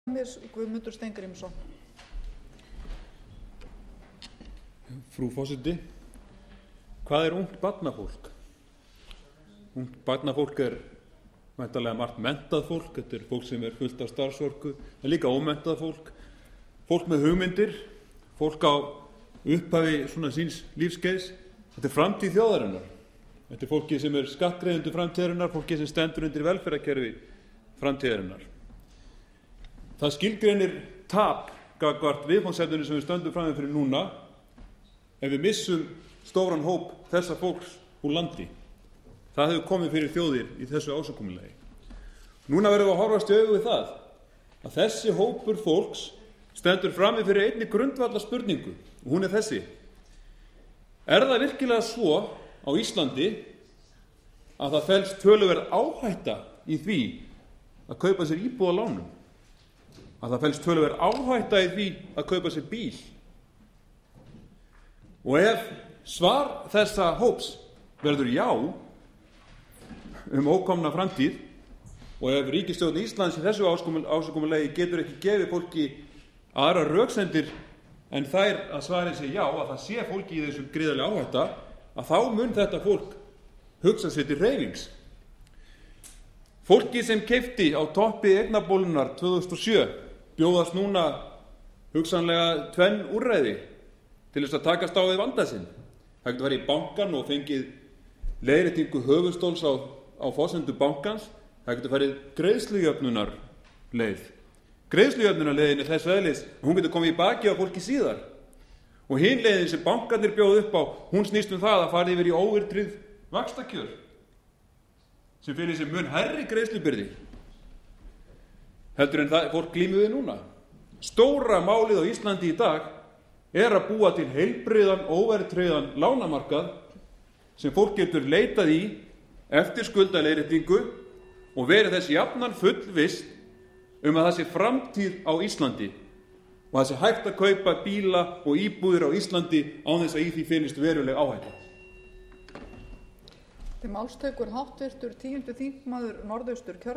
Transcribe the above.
Guðmundur Steingrímsson. Frú forseti, hvað er ungt barnafólk? Ungt barnafólk er væntanlega margt menntað fólk. Þetta er fólk sem er fullt af starfsorku, en líka ómenntað fólk, fólk með hugmyndir, fólk á upphafi svona síns lífskeiðs. Þetta er framtíð þjóðarinnar. Þetta er fólki sem er skattgreiðendur framtíðarinnar, fólki sem stendur undir velferðarkerfi framtíðarinnar. Það skilgreinir tap gagnvart viðfangsefninu sem við stöndum frammi fyrir núna ef við missum stóran hóp þessa fólks úr landi. Það hefur komið fyrir þjóðir í þessu ásakomulagi. Núna verðum við að horfast í augu við það að þessi hópur fólks stendur frammi fyrir einni grundvallar spurningu, og hún er þessi: er það virkilega svo á Íslandi að það felst töluverð áhætta í því að kaupa sér íbúð á lánum? Að það felst töluverð áhætta í því að kaupa sér bíl? Og ef svar þessa hóps verður já ókomna framtíð, og ef ríkisstjórn Íslands í þessu ásakomulagi getur ekki gefið fólki aðrar röksemdir en þær að svarið sé já, að það sé fólki í þessu gríðarlega áhætta, að þá mun þetta fólk hugsa sér til hreyfings. Fólki sem keypti á toppi eignabólunnar 2007 bjóðast núna hugsanlega tvenn úrræði til þess að takast á við vanda sinn. Það getur farið í bankann og fengið leiðréttingu höfuðstóls á forsendu bankans. Það getur farið greiðslujöfnunarleið. Greiðslujöfnunarleiðin er þess eðlis að hún getur komið í baki á fólki síðar. Og hin leiðin sem bankarnir bjóða upp á, hún snýst það að fara yfir í óverðtryggð vaxtakjör sem fyrir sig mun hærri greiðslubyrði heldur en það fólk glímir við núna. Stóra málið á Íslandi í dag er að búa til heilbrigðan, óverðtryggðan lánamarkað sem fólk getur leitað í eftir skuldaleiðréttingu og verið þess jafnan fullviss að það sé framtíð á Íslandi og það sé hægt að kaupa bíla og íbúðir á Íslandi án þess að í því finnist veruleg áhætta. Til máls tekur háttvirtur 10. þingmaður Norðausturkjördæmis